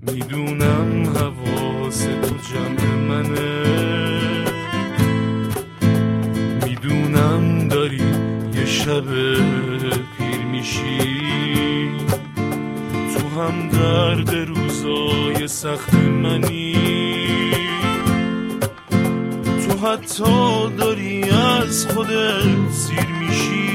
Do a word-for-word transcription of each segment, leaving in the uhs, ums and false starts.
میدونم حواس تو جمع منه، میدونم داری یه شب پیر میشی، تو هم درد روزای سخت منی، تو حتی داری از خودت سیر میشی.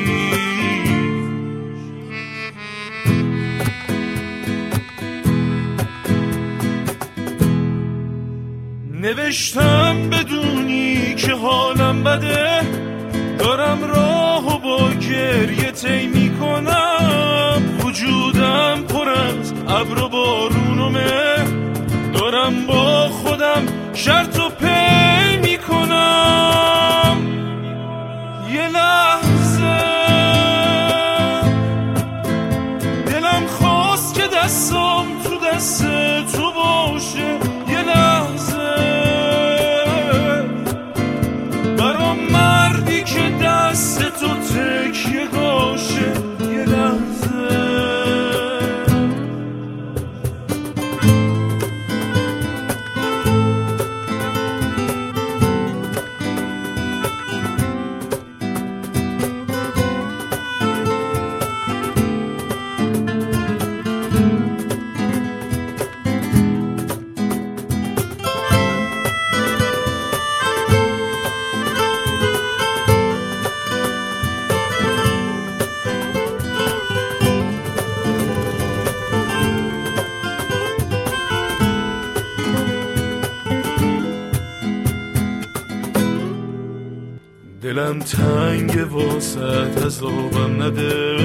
نوشتم بدونی که حالم بده، دارم راهو با گریه طی میکنم، وجودم پر از ابر و بارونمه، دارم با خودم شرط و پی میکنم. یه لحظه دلم خواست که دستم تو دست تو باشه، یه لحظه برام مردی که دست تو تکیه باشه، یه لحظه. دلم تنگ واسط عذابم نده،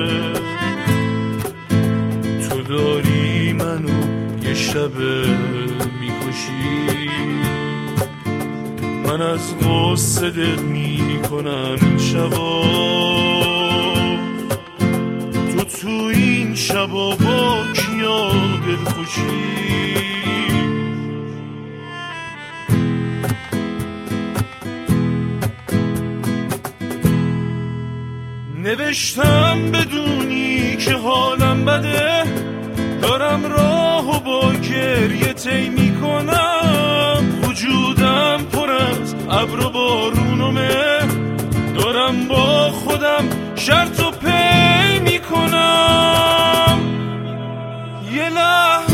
تو داری منو یه شب میکشی، من از غصه دل میکنم این شبا، تو تو این شبا با کیا دل خوشی. نوشتم بدونی که حالم بده، دارم راهو با گریه طی میکنم، وجودم پر از ابر و بارونمه، دارم با خودم شرط و پی میکنم. یه لحظه